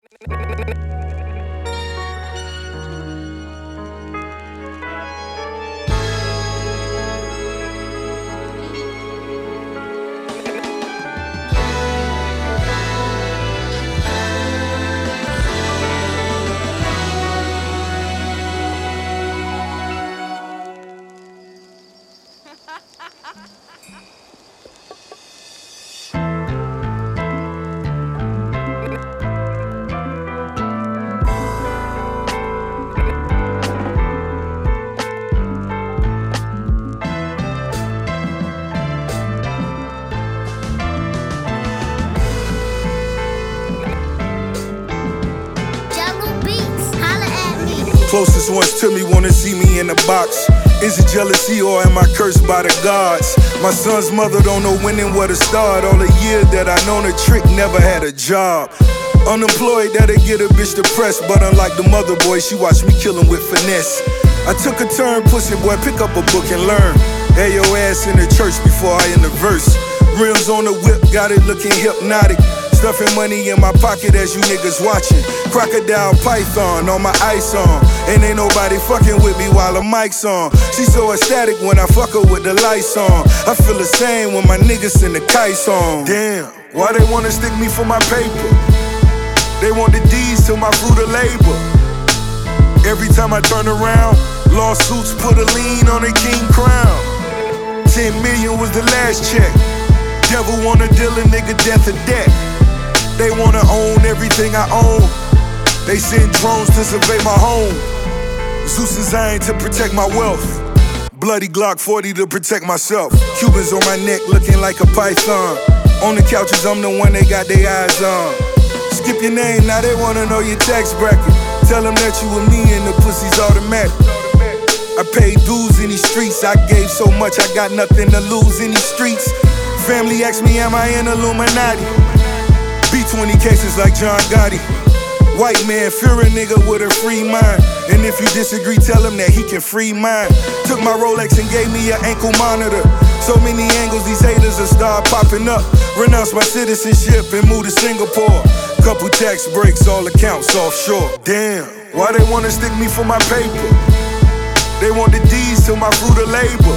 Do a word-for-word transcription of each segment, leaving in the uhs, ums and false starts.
Closest ones to me wanna see me in the box. Is it jealousy or am I cursed by the gods? My son's mother don't know when and where to start. All the years that I known a trick, never had a job. Unemployed, that'll get a bitch depressed. But unlike the mother boy, she watched me kill him with finesse. I took a turn, pussy boy, pick up a book and learn. Had your ass in the church before I in the verse. Rims on the whip, got it looking hypnotic. Stuffing money in my pocket as you niggas watching. Crocodile Python on my ice on. And ain't nobody fucking with me while the mic's on. She so ecstatic when I fuck her with the lights on. I feel the same when my niggas in the kites on. Damn, why they wanna stick me for my paper? They want the D's to my fruit of labor. Every time I turn around, lawsuits put a lien on a king crown. Ten million was the last check. Devil wanna deal a nigga death or debt. They wanna own everything I own. They send drones to survey my home. Zeus designed to protect my wealth. Bloody Glock forty to protect myself. Cubans on my neck looking like a python. On the couches, I'm the one they got their eyes on. Skip your name, now they wanna know your tax bracket. Tell them that you with me and the pussy's automatic. I paid dues in these streets. I gave so much, I got nothing to lose in these streets. Family asked me, am I in Illuminati? B twenty cases like John Gotti. White man, fear a nigga with a free mind. And if you disagree, tell him that he can free mine. Took my Rolex and gave me an ankle monitor. So many angles, these haters will start popping up. Renounce my citizenship and move to Singapore. Couple tax breaks, all accounts offshore. Damn, why they wanna stick me for my paper? They want the D's to my fruit of labor.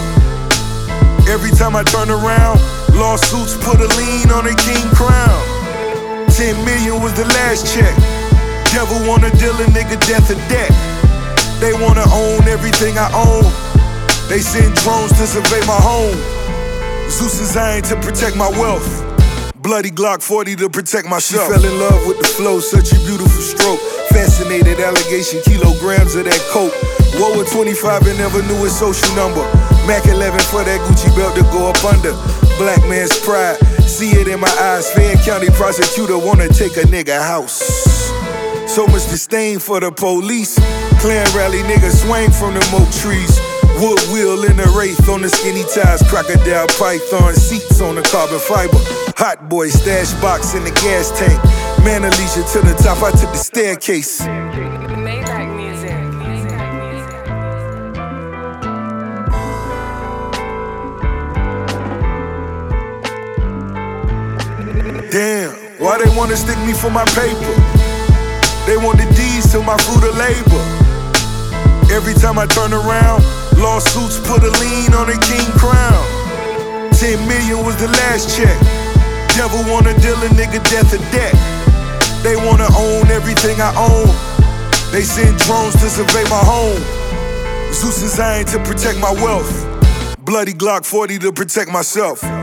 Every time I turn around, lawsuits put a lien on a king crown. Ten million was the last check. Devil wanna deal a nigga death or debt. They wanna own everything I own. They send drones to survey my home. Zeus designed to protect my wealth. Bloody Glock forty to protect myself. She fell in love with the flow, such a beautiful stroke. Fascinated allegation, kilograms of that coke. Whoa, at twenty-five and never knew his social number. Mac eleven for that Gucci belt to go up under. Black man's pride, see it in my eyes. Fayette County prosecutor wanna take a nigga house. So much disdain for the police. Clan rally niggas swing from the oak trees. Wood wheel in the wraith on the skinny ties. Crocodile Python seats on the carbon fiber. Hot boy stash box in the gas tank. Man, Alicia to the top, I took the staircase. Maybach music. Damn, why they wanna stick me for my paper? They want the D's to my fruit of labor. Every time I turn around, lawsuits put a lien on a king crown. Ten million was the last check. Devil wanna deal a nigga death or debt. They wanna own everything I own. They send drones to survey my home. Zeus designed to protect my wealth. Bloody Glock forty to protect myself.